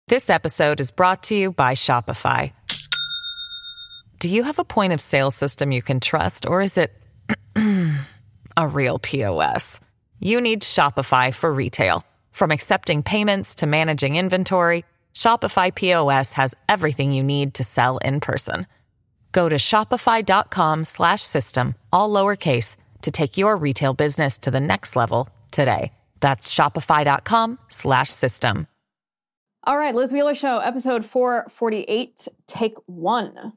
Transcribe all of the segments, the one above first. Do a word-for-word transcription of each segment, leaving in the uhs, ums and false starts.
This episode is brought to you by Shopify. Do you have a point of sale system you can trust, or is it a real P O S? You need Shopify for retail. From accepting payments to managing inventory, Shopify P O S has everything you need to sell in person. Go to shopify.com slash system, all lowercase, to take your retail business to the next level today. That's shopify.com slash system. All right, Liz Wheeler Show, episode four forty-eight, take one.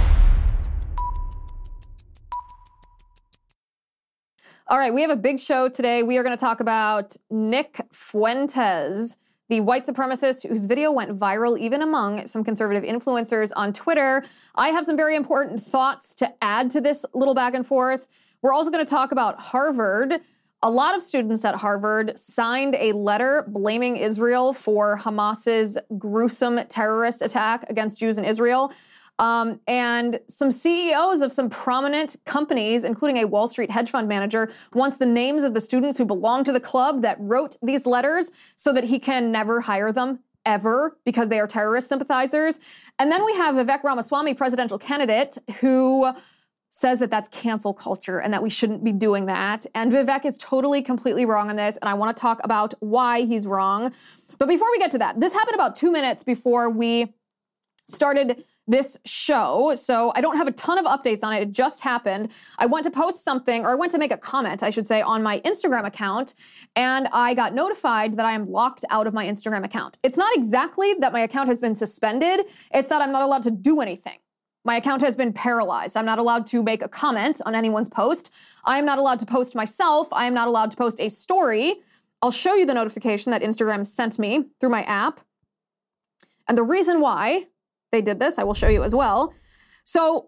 All right, we have a big show today. We are going to talk about Nick Fuentes, the white supremacist whose video went viral even among some conservative influencers on Twitter. I have some very important thoughts to add to this little back and forth. We're also going to talk about Harvard. A lot of students at Harvard signed a letter blaming Israel for Hamas's gruesome terrorist attack against Jews in Israel. Um, and some C E Os of some prominent companies, including a Wall Street hedge fund manager, wants the names of the students who belong to the club that wrote these letters so that he can never hire them ever because they are terrorist sympathizers. And then we have Vivek Ramaswamy, presidential candidate, who says that that's cancel culture and that we shouldn't be doing that. And Vivek is totally, completely wrong on this, and I want to talk about why he's wrong. But before we get to that, this happened about two minutes before we started this show, so I don't have a ton of updates on it. It just happened. I went to post something, or I went to make a comment, I should say, on my Instagram account, and I got notified that I am locked out of my Instagram account. It's not exactly that my account has been suspended, it's that I'm not allowed to do anything. My account has been paralyzed. I'm not allowed to make a comment on anyone's post. I am not allowed to post myself. I am not allowed to post a story. I'll show you the notification that Instagram sent me through my app. And the reason why they did this, I will show you as well. So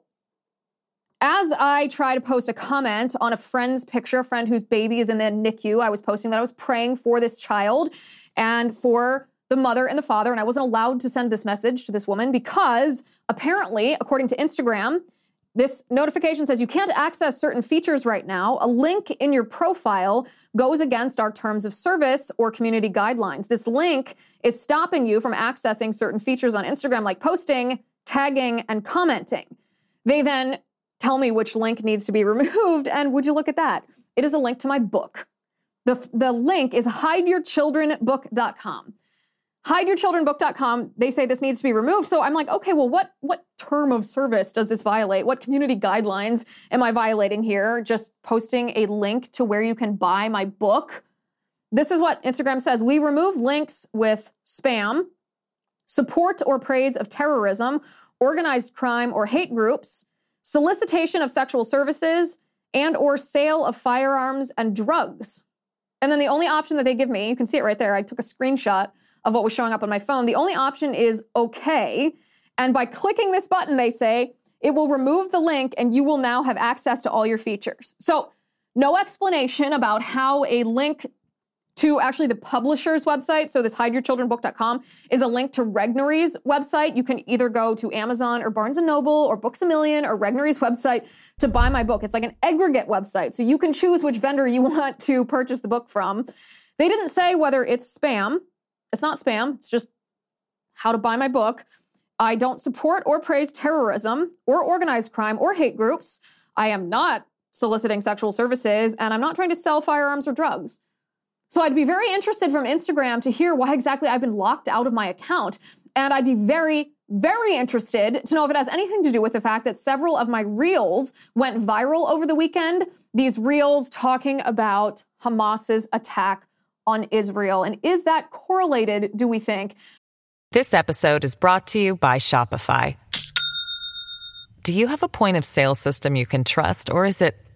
as I try to post a comment on a friend's picture, a friend whose baby is in the N I C U, I was posting that I was praying for this child and for the mother and the father, and I wasn't allowed to send this message to this woman because apparently, according to Instagram, this notification says you can't access certain features right now. A link in your profile goes against our terms of service or community guidelines. This link is stopping you from accessing certain features on Instagram like posting, tagging, and commenting. They then tell me which link needs to be removed, and would you look at that? It is a link to my book. The, the link is hide your children book dot com. hide your children book dot com, they say this needs to be removed. So I'm like, okay, well, what, what term of service does this violate? What community guidelines am I violating here? Just posting a link to where you can buy my book. This is what Instagram says. We remove links with spam, support or praise of terrorism, organized crime or hate groups, solicitation of sexual services, and or sale of firearms and drugs. And then the only option that they give me, you can see it right there. I took a screenshot of what was showing up on my phone. The only option is okay. And by clicking this button, they say, it will remove the link and you will now have access to all your features. So no explanation about how a link to actually the publisher's website, so this hide your children book dot com, is a link to Regnery's website. You can either go to Amazon or Barnes and Noble or Books A Million or Regnery's website to buy my book. It's like an aggregate website, so you can choose which vendor you want to purchase the book from. They didn't say whether it's spam. It's not spam. It's just how to buy my book. I don't support or praise terrorism or organized crime or hate groups. I am not soliciting sexual services, and I'm not trying to sell firearms or drugs. So I'd be very interested from Instagram to hear why exactly I've been locked out of my account. And I'd be very, very interested to know if it has anything to do with the fact that several of my reels went viral over the weekend. These reels talking about Hamas's attack on Israel. And is that correlated, do we think? This episode is brought to you by Shopify. Do you have a point of sale system you can trust, or is it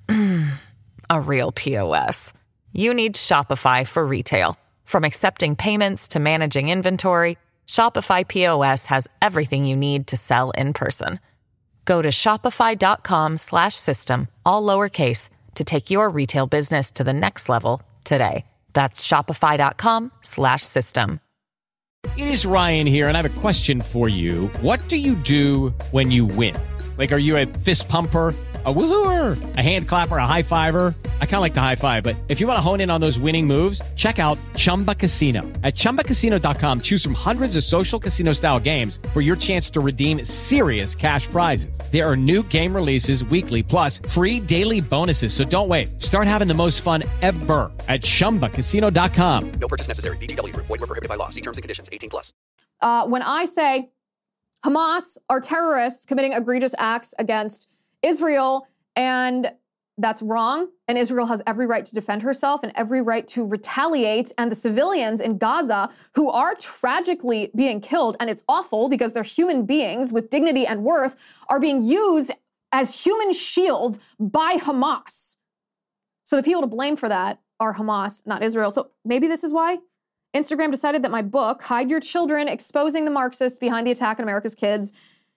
a real P O S? You need Shopify for retail. From accepting payments to managing inventory, Shopify P O S has everything you need to sell in person. Go to shopify.com slash system, all lowercase, to take your retail business to the next level today. That's shopify.com slash system. It is Ryan here, and I have a question for you. What do you do when you win? Like, are you a fist pumper? A woo-hooer, a hand clapper, a high fiver. I kind of like the high five, but if you want to hone in on those winning moves, check out Chumba Casino. At chumba casino dot com, choose from hundreds of social casino style games for your chance to redeem serious cash prizes. There are new game releases weekly, plus free daily bonuses. So don't wait. Start having the most fun ever at chumba casino dot com. No purchase necessary. V G W Group. Void where prohibited by law. See terms and conditions. eighteen plus. Uh, when I say Hamas are terrorists committing egregious acts against Israel, and that's wrong, and Israel has every right to defend herself and every right to retaliate, and the civilians in Gaza who are tragically being killed, and it's awful because they're human beings with dignity and worth, are being used as human shields by Hamas. So the people to blame for that are Hamas, not Israel. So maybe this is why Instagram decided that my book, Hide Your Children, Exposing the Marxists Behind the Attack on America's Kids,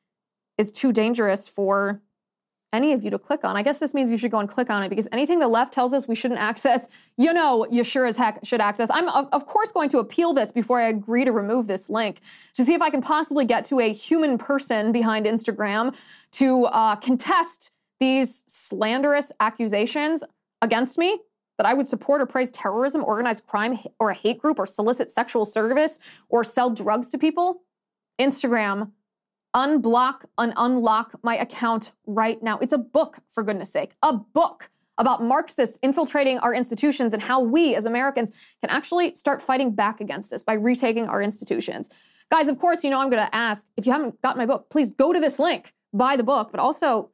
is too dangerous for any of you to click on. I guess this means you should go and click on it, because anything the left tells us we shouldn't access, you know, you sure as heck should access. I'm, of, of course, going to appeal this before I agree to remove this link to see if I can possibly get to a human person behind Instagram to uh, contest these slanderous accusations against me, that I would support or praise terrorism, organized crime, or a hate group, or solicit sexual service, or sell drugs to people. Instagram, unblock and unlock my account right now. It's a book, for goodness sake, a book about Marxists infiltrating our institutions and how we as Americans can actually start fighting back against this by retaking our institutions. Guys, of course, you know I'm going to ask, if you haven't got my book, please go to this link, buy the book, but also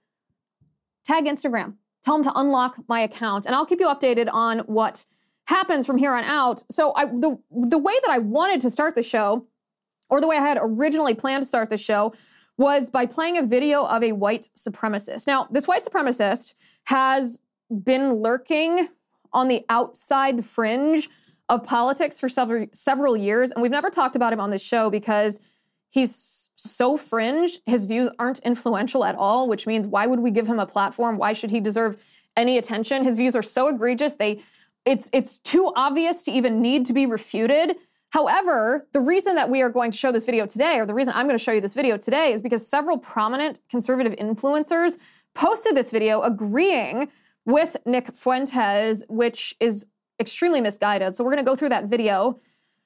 tag Instagram. Tell them to unlock my account, and I'll keep you updated on what happens from here on out. So I, the, the way that I wanted to start the show, or the way I had originally planned to start the show, was by playing a video of a white supremacist. Now, this white supremacist has been lurking on the outside fringe of politics for several, several years, and we've never talked about him on this show because he's so fringe. His views aren't influential at all, which means why would we give him a platform? Why should he deserve any attention? His views are so egregious, they it's it's too obvious to even need to be refuted. However, the reason that we are going to show this video today, or the reason I'm going to show you this video today, is because several prominent conservative influencers posted this video agreeing with Nick Fuentes, which is extremely misguided. So we're going to go through that video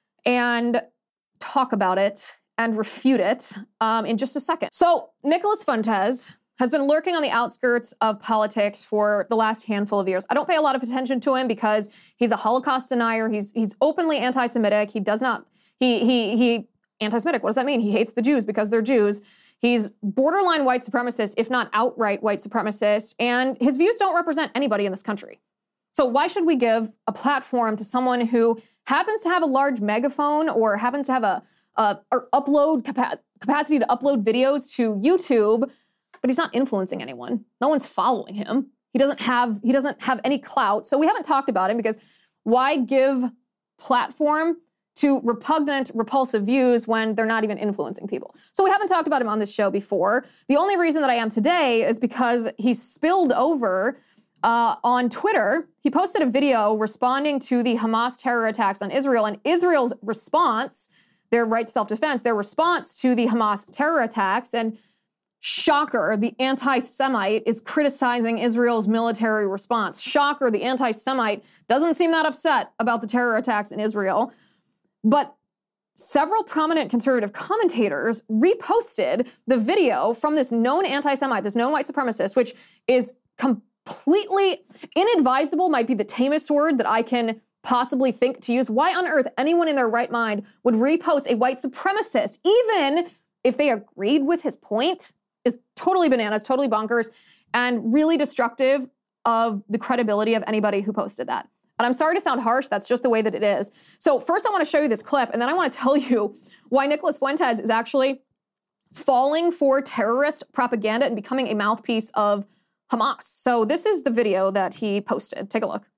and talk about it and refute it um, in just a second. So Nicholas Fuentes has been lurking on the outskirts of politics for the last handful of years. I don't pay a lot of attention to him because he's a Holocaust denier. He's he's openly anti-Semitic. He does not, he, he, he, anti-Semitic, what does that mean? He hates the Jews because they're Jews. He's borderline white supremacist, if not outright white supremacist, and his views don't represent anybody in this country. So why should we give a platform to someone who happens to have a large megaphone or happens to have a, a or upload capa- capacity to upload videos to YouTube, but he's not influencing anyone. No one's following him. He doesn't have he doesn't have any clout. So we haven't talked about him because why give platform to repugnant, repulsive views when they're not even influencing people? So we haven't talked about him on this show before. The only reason that I am today is because he spilled over uh, on Twitter. He posted a video responding to the Hamas terror attacks on Israel, and Israel's response, their right to self-defense, their response to the Hamas terror attacks, and shocker, the anti-Semite is criticizing Israel's military response. Shocker, the anti-Semite doesn't seem that upset about the terror attacks in Israel. But several prominent conservative commentators reposted the video from this known anti-Semite, this known white supremacist, which is completely inadvisable, might be the tamest word that I can possibly think to use. Why on earth anyone in their right mind would repost a white supremacist, even if they agreed with his point, is totally bananas, totally bonkers, and really destructive of the credibility of anybody who posted that. And I'm sorry to sound harsh, that's just the way that it is. So first I want to show you this clip, and then I want to tell you why Nicholas Fuentes is actually falling for terrorist propaganda and becoming a mouthpiece of Hamas. So this is the video that he posted. Take a look.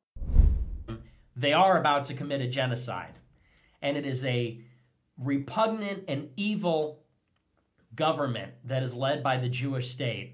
They are about to commit a genocide, and it is a repugnant and evil government that is led by the Jewish state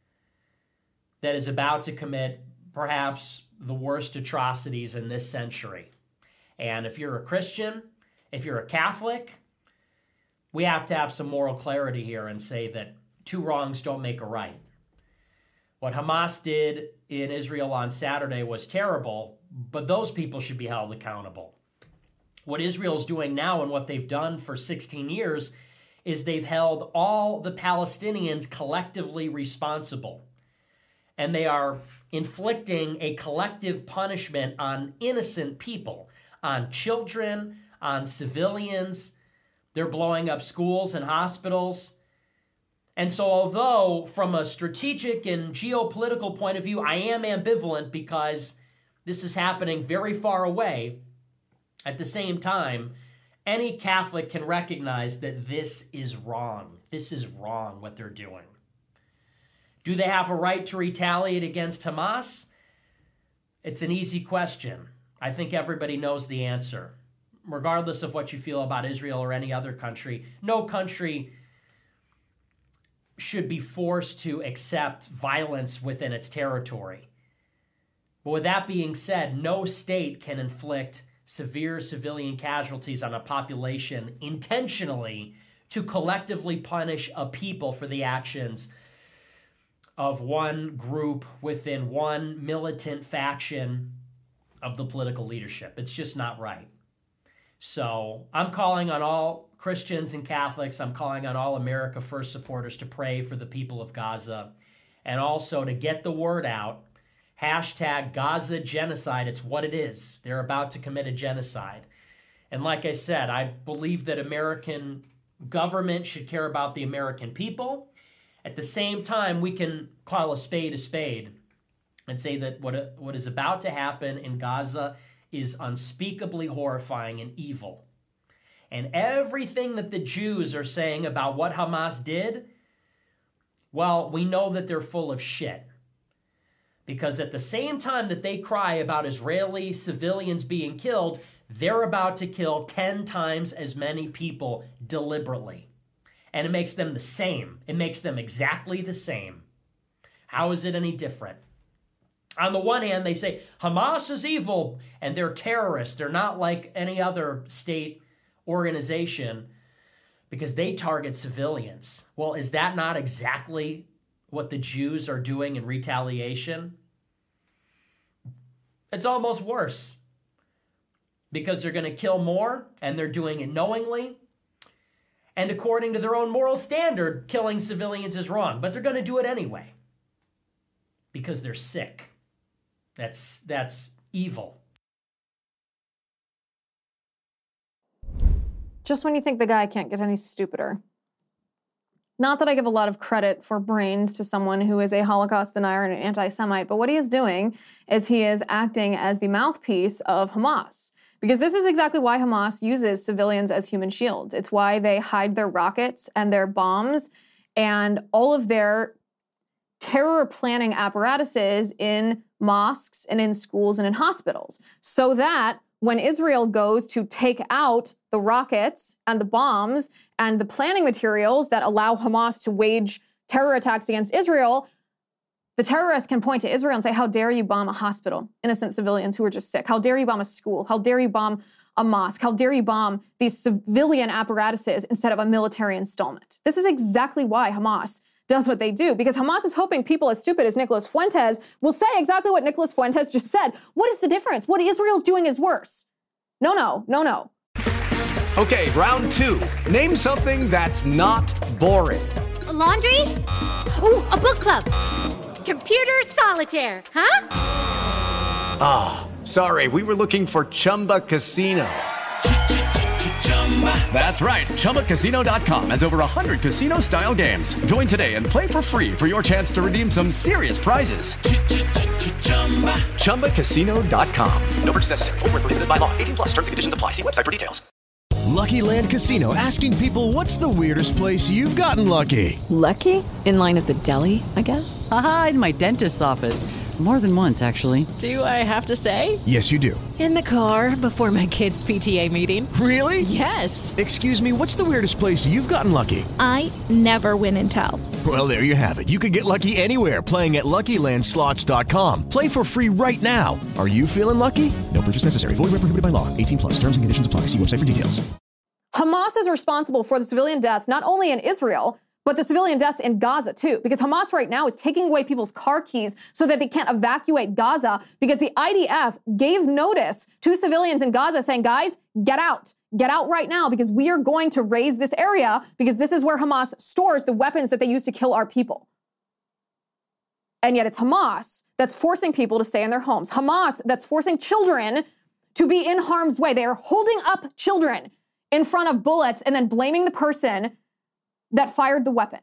that is about to commit perhaps the worst atrocities in this century. And if you're a Christian, if you're a Catholic, we have to have some moral clarity here and say that two wrongs don't make a right. What Hamas did in Israel on Saturday was terrible, but those people should be held accountable. What Israel's doing now and what they've done for sixteen years is they've held all the Palestinians collectively responsible. And they are inflicting a collective punishment on innocent people, on children, on civilians. They're blowing up schools and hospitals. And so although from a strategic and geopolitical point of view, I am ambivalent because this is happening very far away, at the same time, any Catholic can recognize that this is wrong. This is wrong what they're doing. Do they have a right to retaliate against Hamas? It's an easy question. I think everybody knows the answer. Regardless of what you feel about Israel or any other country, no country should be forced to accept violence within its territory. But with that being said, no state can inflict severe civilian casualties on a population intentionally to collectively punish a people for the actions of one group within one militant faction of the political leadership. It's just not right. So I'm calling on all Christians and Catholics, I'm calling on all America First supporters to pray for the people of Gaza and also to get the word out. Hashtag Gaza genocide. It's what it is. They're about to commit a genocide. And like I said, I believe that American government should care about the American people. At the same time, we can call a spade a spade and say that what, what is about to happen in Gaza is unspeakably horrifying and evil. And everything that the Jews are saying about what Hamas did, well, we know that they're full of shit. Because at the same time that they cry about Israeli civilians being killed, they're about to kill ten times as many people deliberately. And it makes them the same. It makes them exactly the same. How is it any different? On the one hand, they say Hamas is evil and they're terrorists. They're not like any other state organization because they target civilians. Well, is that not exactly what the Jews are doing in retaliation? It's almost worse because they're going to kill more and they're doing it knowingly. And according to their own moral standard, killing civilians is wrong, but they're going to do it anyway because they're sick. That's that's evil. Just when you think the guy can't get any stupider. Not that I give a lot of credit for brains to someone who is a Holocaust denier and an anti-Semite, but what he is doing is he is acting as the mouthpiece of Hamas. Because this is exactly why Hamas uses civilians as human shields. It's why they hide their rockets and their bombs and all of their terror planning apparatuses in mosques and in schools and in hospitals. So that when Israel goes to take out the rockets and the bombs and the planning materials that allow Hamas to wage terror attacks against Israel, the terrorists can point to Israel and say, how dare you bomb a hospital, innocent civilians who are just sick? How dare you bomb a school? How dare you bomb a mosque? How dare you bomb these civilian apparatuses instead of a military installment? This is exactly why Hamas does what they do, because Hamas is hoping people as stupid as Nicholas Fuentes will say exactly what Nicholas Fuentes just said. What is the difference? What Israel's doing is worse. No, no, no, no. Okay, round two. Name something that's not boring. A laundry? Ooh, a book club. Computer solitaire, huh? Ah, oh, sorry, we were looking for Chumba Casino. That's right, Chumba Casino dot com has over one hundred casino-style games. Join today and play for free for your chance to redeem some serious prizes. Chumba Casino dot com. No purchase necessary. Void where prohibited by law. eighteen plus terms and conditions apply. See website for details. Lucky Land Casino, asking people, what's the weirdest place you've gotten lucky? Lucky? In line at the deli, I guess? Aha, in my dentist's office. More than once, actually. Do I have to say? Yes, you do. In the car before my kids' P T A meeting. Really? Yes. Excuse me, what's the weirdest place you've gotten lucky? I never win and tell. Well, there you have it. You can get lucky anywhere, playing at Lucky Land Slots dot com. Play for free right now. Are you feeling lucky? No purchase necessary. Void where prohibited by law. eighteen plus. Terms and conditions apply. See website for details. Hamas is responsible for the civilian deaths not only in Israel, but the civilian deaths in Gaza too, because Hamas right now is taking away people's car keys so that they can't evacuate Gaza, because the I D F gave notice to civilians in Gaza saying, guys, get out. Get out right now, because we are going to raise this area, because this is where Hamas stores the weapons that they use to kill our people. And yet it's Hamas that's forcing people to stay in their homes. Hamas that's forcing children to be in harm's way. They are holding up children in front of bullets and then blaming the person that fired the weapon.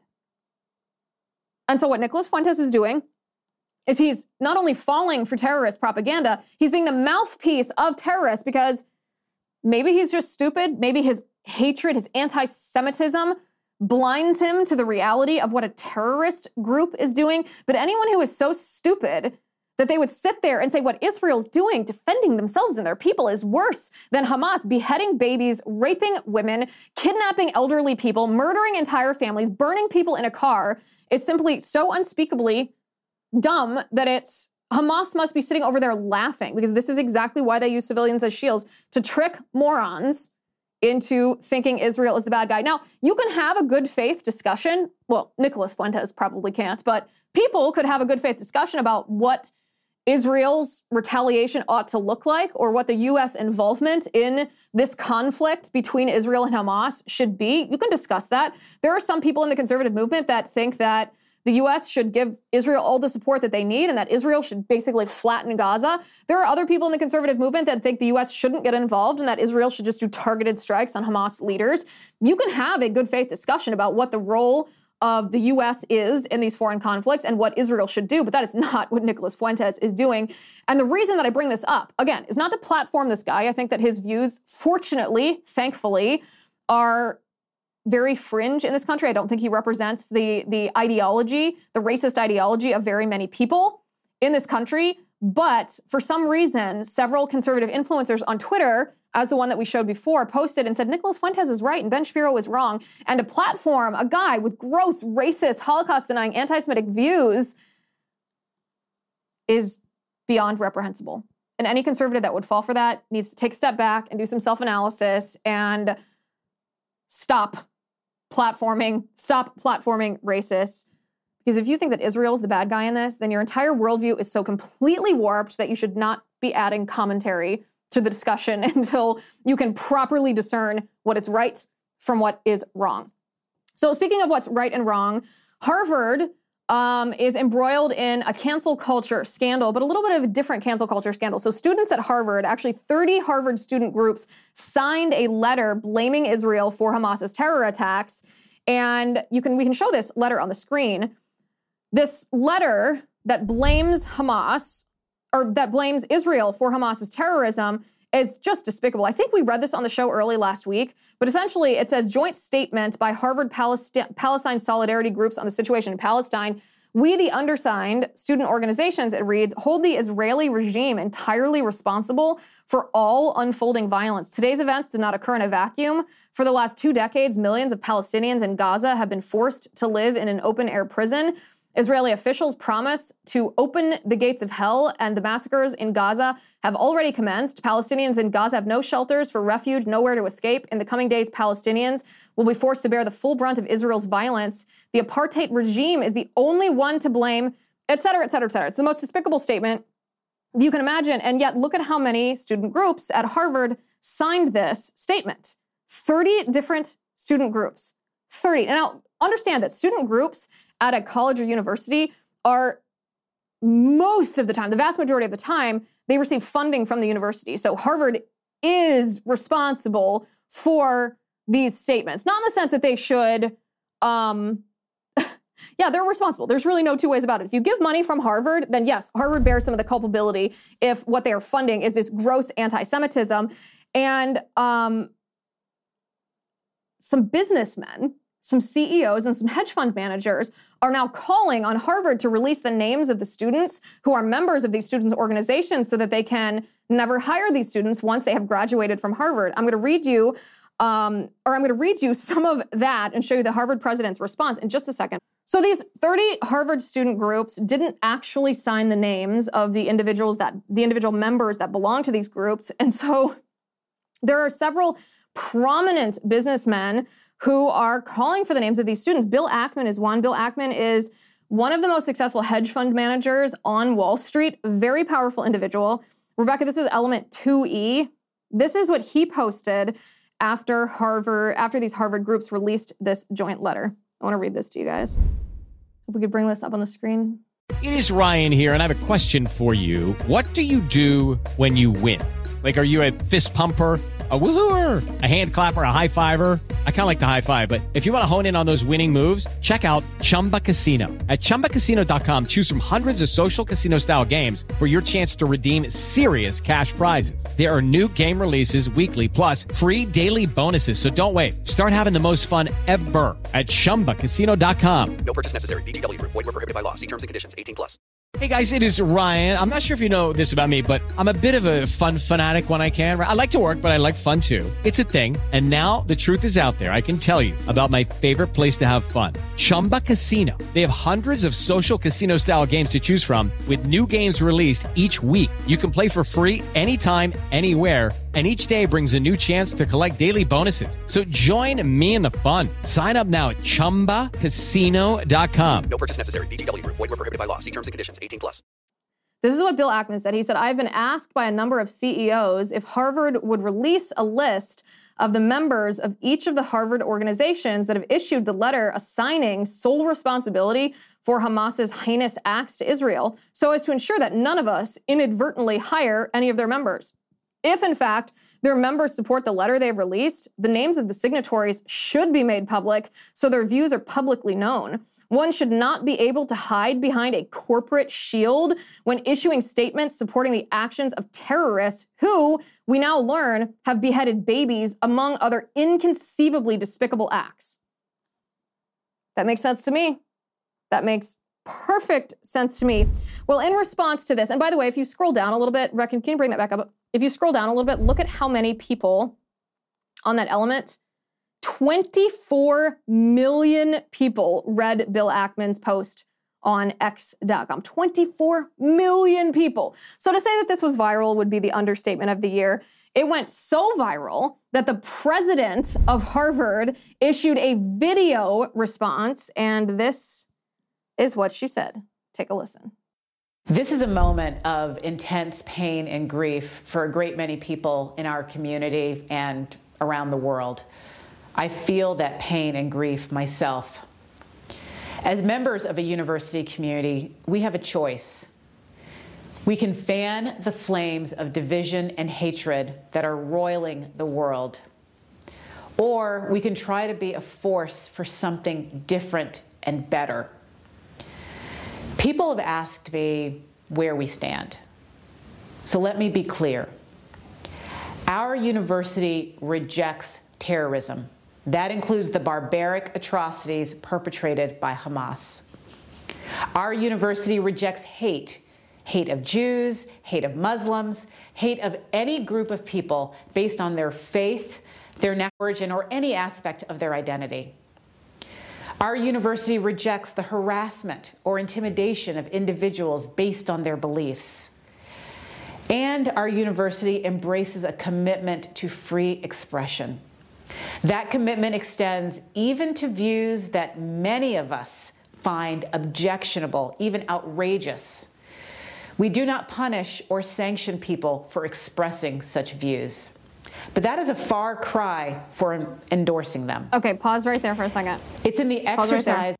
And so what Nicholas Fuentes is doing is he's not only falling for terrorist propaganda, he's being the mouthpiece of terrorists, because maybe he's just stupid. Maybe his hatred, his anti-Semitism blinds him to the reality of what a terrorist group is doing. But anyone who is so stupid that they would sit there and say what Israel's doing, defending themselves and their people, is worse than Hamas beheading babies, raping women, kidnapping elderly people, murdering entire families, burning people in a car, is simply so unspeakably dumb that it's Hamas must be sitting over there laughing, because this is exactly why they use civilians as shields, to trick morons into thinking Israel is the bad guy. Now, you can have a good faith discussion. Well, Nicholas Fuentes probably can't, but people could have a good faith discussion about what Israel's retaliation ought to look like, or what the U S involvement in this conflict between Israel and Hamas should be. You can discuss that. There are some people in the conservative movement that think that the U S should give Israel all the support that they need and that Israel should basically flatten Gaza. There are other people in the conservative movement that think the U S shouldn't get involved and that Israel should just do targeted strikes on Hamas leaders. You can have a good faith discussion about what the role of the U S is in these foreign conflicts and what Israel should do, but that is not what Nicholas Fuentes is doing. And the reason that I bring this up, again, is not to platform this guy. I think that his views, fortunately, thankfully, are very fringe in this country. I don't think he represents the, the ideology, the racist ideology of very many people in this country. But for some reason, several conservative influencers on Twitter, as the one that we showed before, posted and said, Nicholas Fuentes is right and Ben Shapiro is wrong. And to platform a guy with gross, racist, Holocaust-denying, anti-Semitic views is beyond reprehensible. And any conservative that would fall for that needs to take a step back and do some self-analysis and stop platforming, stop platforming racists. Because if you think that Israel is the bad guy in this, then your entire worldview is so completely warped that you should not be adding commentary to the discussion until you can properly discern what is right from what is wrong. So speaking of what's right and wrong, Harvard um, is embroiled in a cancel culture scandal, but a little bit of a different cancel culture scandal. So students at Harvard, actually thirty Harvard student groups, signed a letter blaming Israel for Hamas's terror attacks. And you can we can show this letter on the screen. This letter that blames Hamas, or that blames Israel for Hamas's terrorism, is just despicable. I think we read this on the show early last week, but essentially it says, joint statement by Harvard Palestine, Palestine Solidarity Groups on the situation in Palestine. We, the undersigned student organizations, it reads, hold the Israeli regime entirely responsible for all unfolding violence. Today's events did not occur in a vacuum. For the last two decades, millions of Palestinians in Gaza have been forced to live in an open-air prison. Israeli officials promise to open the gates of hell, and the massacres in Gaza have already commenced. Palestinians in Gaza have no shelters for refuge, nowhere to escape. In the coming days, Palestinians will be forced to bear the full brunt of Israel's violence. The apartheid regime is the only one to blame, et cetera, et cetera, et cetera. It's the most despicable statement you can imagine. And yet, look at how many student groups at Harvard signed this statement. thirty different student groups. thirty. Now, understand that student groups at a college or university are, most of the time, the vast majority of the time, they receive funding from the university. So Harvard is responsible for these statements. Not in the sense that they should, um, yeah, they're responsible. There's really no two ways about it. If you give money from Harvard, then yes, Harvard bears some of the culpability if what they are funding is this gross anti-Semitism. And um, some businessmen, some C E Os and some hedge fund managers are now calling on Harvard to release the names of the students who are members of these students' organizations so that they can never hire these students once they have graduated from Harvard. I'm going to read you, um, or I'm going to read you some of that and show you the Harvard president's response in just a second. So these thirty Harvard student groups didn't actually sign the names of the individuals that, the individual members that belong to these groups. And so there are several prominent businessmen who are calling for the names of these students. Bill Ackman is one. Bill Ackman is one of the most successful hedge fund managers on Wall Street, very powerful individual. Rebecca, this is element two E. This is what he posted after Harvard, after these Harvard groups released this joint letter. I want to read this to you guys. If we could bring this up on the screen. It is Ryan here, and I have a question for you. What do you do when you win? Like, are you a fist pumper, a woohooer, a hand clapper, a high fiver? I kind of like the high five, but if you want to hone in on those winning moves, check out Chumba Casino. At chumba casino dot com, choose from hundreds of social casino style games for your chance to redeem serious cash prizes. There are new game releases weekly, plus free daily bonuses. So don't wait. Start having the most fun ever at chumba casino dot com. No purchase necessary. V G W. Void where prohibited by law. See terms and conditions. eighteen plus. Hey guys, it is Ryan. I'm not sure if you know this about me, but I'm a bit of a fun fanatic when I can. I like to work, but I like fun too. It's a thing. And now the truth is out there. I can tell you about my favorite place to have fun. Chumba Casino. They have hundreds of social casino style games to choose from with new games released each week. You can play for free anytime, anywhere. And each day brings a new chance to collect daily bonuses. So join me in the fun. Sign up now at chumba casino dot com. No purchase necessary. V G W. Void where prohibited by law. See terms and conditions. eighteen plus. This is what Bill Ackman said. He said, I've been asked by a number of C E Os if Harvard would release a list of the members of each of the Harvard organizations that have issued the letter assigning sole responsibility for Hamas's heinous acts to Israel, so as to ensure that none of us inadvertently hire any of their members. If, in fact, their members support the letter they have released, the names of the signatories should be made public so their views are publicly known. One should not be able to hide behind a corporate shield when issuing statements supporting the actions of terrorists who, we now learn, have beheaded babies, among other inconceivably despicable acts. That makes sense to me. That makes perfect sense to me. Well, in response to this, and by the way, if you scroll down a little bit, Reckon, can you bring that back up? If you scroll down a little bit, look at how many people on that element. twenty-four million people read Bill Ackman's post on X dot com. twenty-four million people. So to say that this was viral would be the understatement of the year. It went so viral that the president of Harvard issued a video response, and this is what she said. Take a listen. This is a moment of intense pain and grief for a great many people in our community and around the world. I feel that pain and grief myself. As members of a university community, we have a choice. We can fan the flames of division and hatred that are roiling the world. Or we can try to be a force for something different and better. People have asked me where we stand. So let me be clear. Our university rejects terrorism. That includes the barbaric atrocities perpetrated by Hamas. Our university rejects hate, hate of Jews, hate of Muslims, hate of any group of people based on their faith, their origin, or any aspect of their identity. Our university rejects the harassment or intimidation of individuals based on their beliefs. And our university embraces a commitment to free expression. That commitment extends even to views that many of us find objectionable, even outrageous. We do not punish or sanction people for expressing such views. But that is a far cry for endorsing them. Okay, pause right there for a second. It's in the exercise. Right,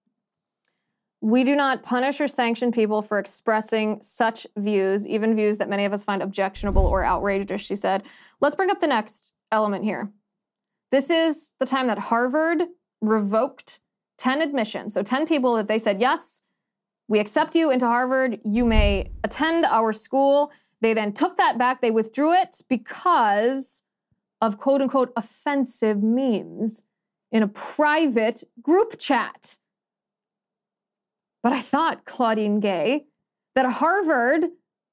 we do not punish or sanction people for expressing such views, even views that many of us find objectionable or outrageous, she said. Let's bring up the next element here. This is the time that Harvard revoked ten admissions. So ten people that they said, yes, we accept you into Harvard. You may attend our school. They then took that back. They withdrew it because of quote unquote offensive memes in a private group chat. But I thought, Claudine Gay, that Harvard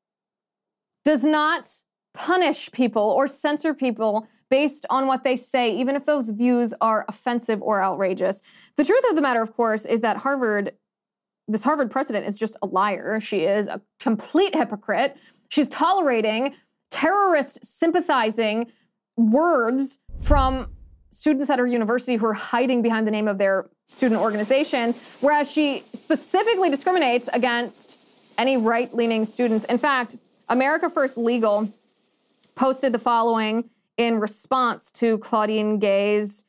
does not punish people or censor people based on what they say, even if those views are offensive or outrageous. The truth of the matter, of course, is that Harvard, this Harvard president is just a liar. She is a complete hypocrite. She's tolerating terrorist sympathizing words from students at her university who are hiding behind the name of their student organizations, whereas she specifically discriminates against any right-leaning students. In fact, America First Legal posted the following in response to Claudine Gay's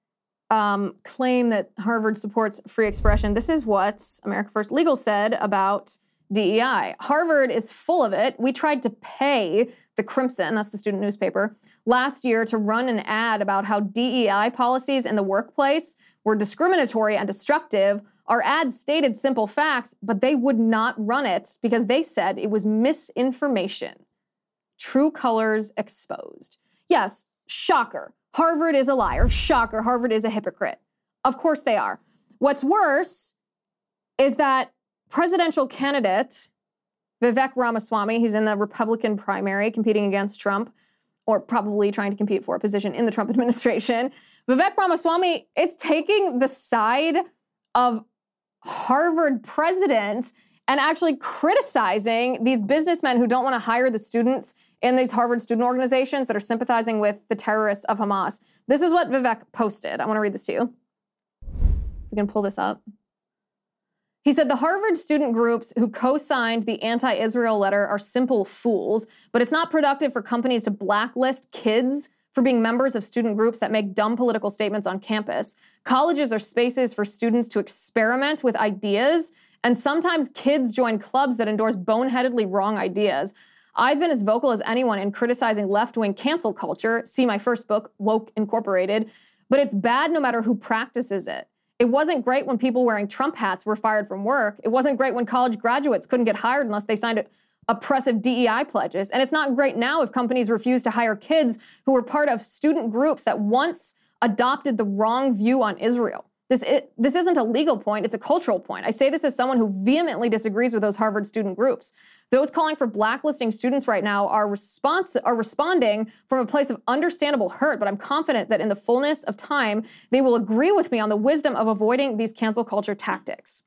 um, claim that Harvard supports free expression. This is what America First Legal said about D E I. Harvard is full of it. We tried to pay the Crimson, that's the student newspaper, last year to run an ad about how D E I policies in the workplace were discriminatory and destructive. Our ad stated simple facts, but they would not run it because they said it was misinformation. True colors exposed. Yes, shocker. Harvard is a liar. Shocker. Harvard is a hypocrite. Of course they are. What's worse is that presidential candidate Vivek Ramaswamy, he's in the Republican primary competing against Trump, or probably trying to compete for a position in the Trump administration. Vivek Ramaswamy is taking the side of Harvard presidents and actually criticizing these businessmen who don't want to hire the students in these Harvard student organizations that are sympathizing with the terrorists of Hamas. This is what Vivek posted. I want to read this to you. If we can pull this up. He said, the Harvard student groups who co-signed the anti-Israel letter are simple fools, but it's not productive for companies to blacklist kids for being members of student groups that make dumb political statements on campus. Colleges are spaces for students to experiment with ideas, and sometimes kids join clubs that endorse boneheadedly wrong ideas. I've been as vocal as anyone in criticizing left-wing cancel culture, see my first book, Woke Incorporated, but it's bad no matter who practices it. It wasn't great when people wearing Trump hats were fired from work. It wasn't great when college graduates couldn't get hired unless they signed oppressive D E I pledges. And it's not great now if companies refuse to hire kids who were part of student groups that once adopted the wrong view on Israel. This, it, this isn't a legal point, it's a cultural point. I say this as someone who vehemently disagrees with those Harvard student groups. Those calling for blacklisting students right now are, response, are responding from a place of understandable hurt, but I'm confident that in the fullness of time, they will agree with me on the wisdom of avoiding these cancel culture tactics.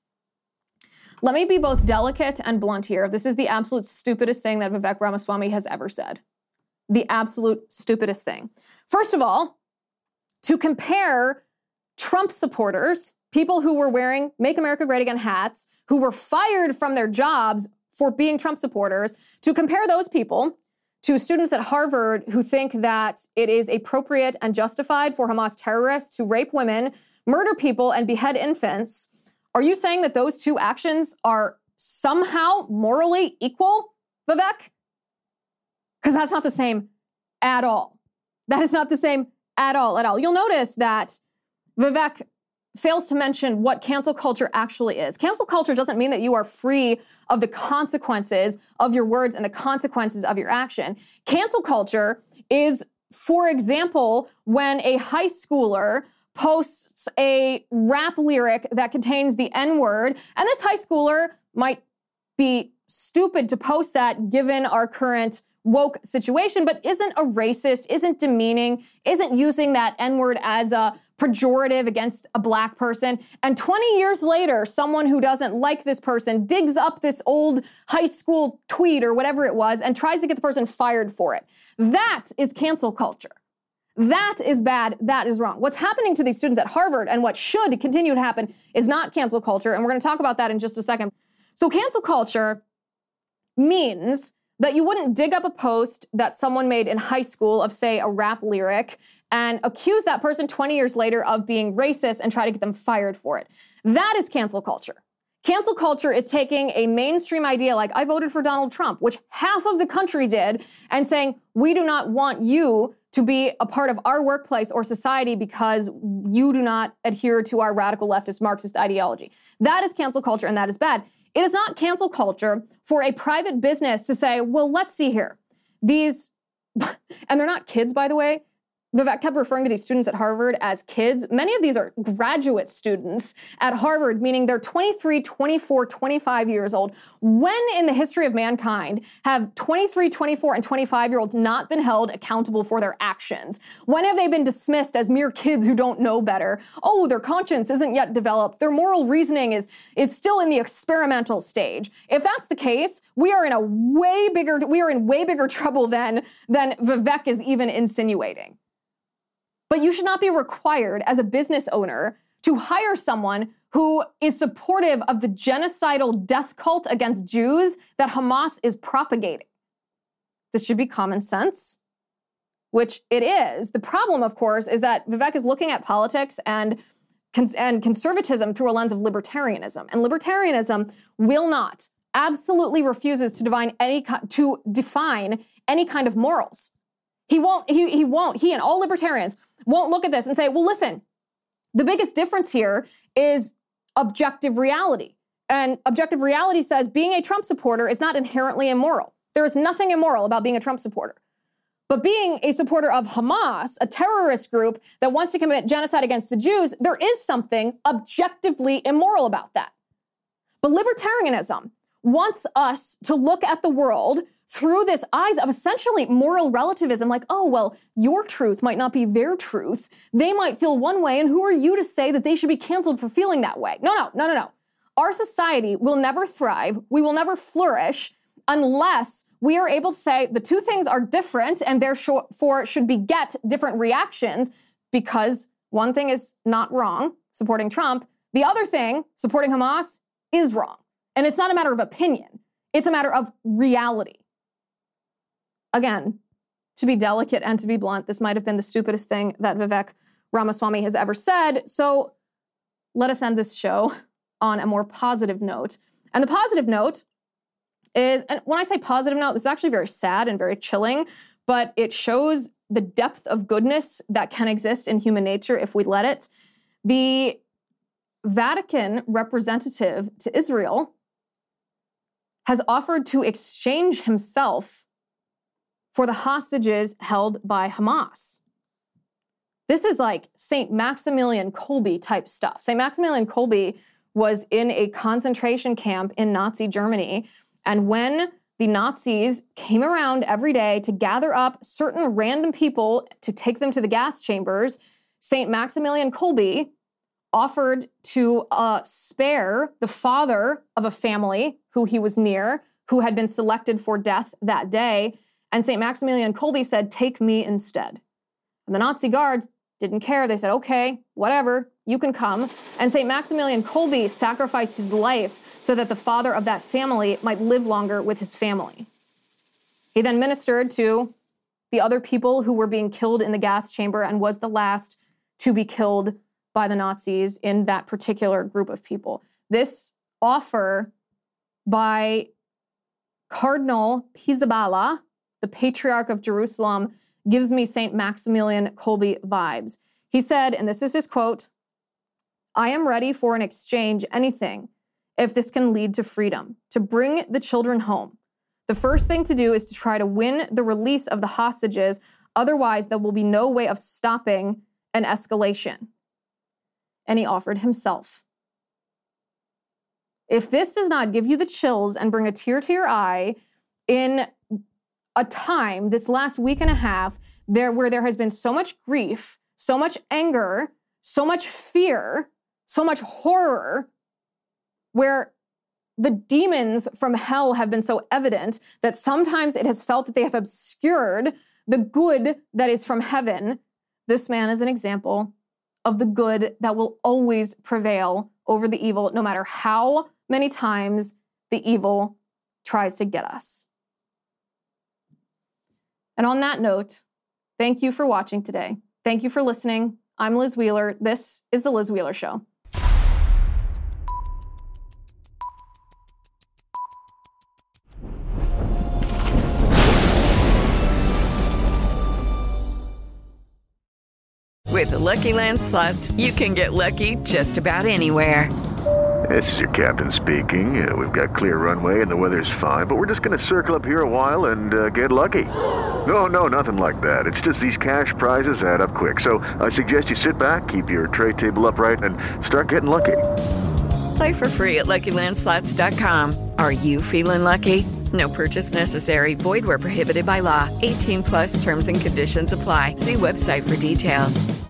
Let me be both delicate and blunt here. This is the absolute stupidest thing that Vivek Ramaswamy has ever said. The absolute stupidest thing. First of all, to compare Trump supporters, people who were wearing Make America Great Again hats, who were fired from their jobs for being Trump supporters, to compare those people to students at Harvard who think that it is appropriate and justified for Hamas terrorists to rape women, murder people, and behead infants. Are you saying that those two actions are somehow morally equal, Vivek? Because that's not the same at all. That is not the same at all, at all. You'll notice that Vivek fails to mention what cancel culture actually is. Cancel culture doesn't mean that you are free of the consequences of your words and the consequences of your action. Cancel culture is, for example, when a high schooler posts a rap lyric that contains the N-word, and this high schooler might be stupid to post that given our current woke situation, but isn't a racist, isn't demeaning, isn't using that N-word as a pejorative against a black person. And twenty years later, someone who doesn't like this person digs up this old high school tweet or whatever it was and tries to get the person fired for it. That is cancel culture. That is bad. That is wrong. What's happening to these students at Harvard and what should continue to happen is not cancel culture. And we're going to talk about that in just a second. So cancel culture means that you wouldn't dig up a post that someone made in high school of, say, a rap lyric and accuse that person twenty years later of being racist and try to get them fired for it. That is cancel culture. Cancel culture is taking a mainstream idea like, I voted for Donald Trump, which half of the country did, and saying, we do not want you to be a part of our workplace or society because you do not adhere to our radical leftist Marxist ideology. That is cancel culture, and that is bad. It is not cancel culture for a private business to say, well, let's see here. These, and they're not kids, by the way. Vivek kept referring to these students at Harvard as kids. Many of these are graduate students at Harvard, meaning they're twenty-three, twenty-four, twenty-five years old. When in the history of mankind have twenty-three, twenty-four, and twenty-five-year-olds not been held accountable for their actions? When have they been dismissed as mere kids who don't know better? Oh, their conscience isn't yet developed. Their moral reasoning is, is still in the experimental stage. If that's the case, we are in a way bigger, we are in way bigger trouble than, than Vivek is even insinuating. But you should not be required as a business owner to hire someone who is supportive of the genocidal death cult against Jews that Hamas is propagating. This should be common sense, which it is. The problem, of course, is that Vivek is looking at politics and, cons- and conservatism through a lens of libertarianism. And libertarianism will not, absolutely refuses to define any, to define any kind of morals. He won't, he, he won't, he and all libertarians won't look at this and say, well, listen, the biggest difference here is objective reality. And objective reality says being a Trump supporter is not inherently immoral. There is nothing immoral about being a Trump supporter. But being a supporter of Hamas, a terrorist group that wants to commit genocide against the Jews, there is something objectively immoral about that. But libertarianism wants us to look at the world through this eyes of essentially moral relativism, like, oh, well, your truth might not be their truth. They might feel one way, and who are you to say that they should be canceled for feeling that way? No, no, no, no, no. Our society will never thrive. We will never flourish unless we are able to say the two things are different and therefore should beget different reactions, because one thing is not wrong, supporting Trump. The other thing, supporting Hamas, is wrong. And it's not a matter of opinion. It's a matter of reality. Again, to be delicate and to be blunt, this might have been the stupidest thing that Vivek Ramaswamy has ever said. So let us end this show on a more positive note. And the positive note is, and when I say positive note, this is actually very sad and very chilling, but it shows the depth of goodness that can exist in human nature if we let it. The Vatican representative to Israel has offered to exchange himself for the hostages held by Hamas. This is like Saint Maximilian Kolbe type stuff. Saint Maximilian Kolbe was in a concentration camp in Nazi Germany. And when the Nazis came around every day to gather up certain random people to take them to the gas chambers, Saint Maximilian Kolbe offered to uh, spare the father of a family who he was near, who had been selected for death that day. And Saint Maximilian Kolbe said, take me instead. And the Nazi guards didn't care. They said, okay, whatever, you can come. And Saint Maximilian Kolbe sacrificed his life so that the father of that family might live longer with his family. He then ministered to the other people who were being killed in the gas chamber and was the last to be killed by the Nazis in that particular group of people. This offer by Cardinal Pizzaballa, the Patriarch of Jerusalem, gives me Saint Maximilian Kolbe vibes. He said, and this is his quote, "I am ready for an exchange, anything, if this can lead to freedom, to bring the children home. The first thing to do is to try to win the release of the hostages. Otherwise, there will be no way of stopping an escalation." And he offered himself. If this does not give you the chills and bring a tear to your eye in a time, this last week and a half, there where there has been so much grief, so much anger, so much fear, so much horror, where the demons from hell have been so evident that sometimes it has felt that they have obscured the good that is from heaven, this man is an example of the good that will always prevail over the evil, no matter how many times the evil tries to get us. And on that note, thank you for watching today. Thank you for listening. I'm Liz Wheeler. This is The Liz Wheeler Show. With the Lucky Land Slots, you can get lucky just about anywhere. This is your captain speaking. Uh, we've got clear runway and the weather's fine, but we're just going to circle up here a while and uh, get lucky. No, no, nothing like that. It's just these cash prizes add up quick. So I suggest you sit back, keep your tray table upright, and start getting lucky. Play for free at Lucky Land Slots dot com. Are you feeling lucky? No purchase necessary. Void where prohibited by law. eighteen plus terms and conditions apply. See website for details.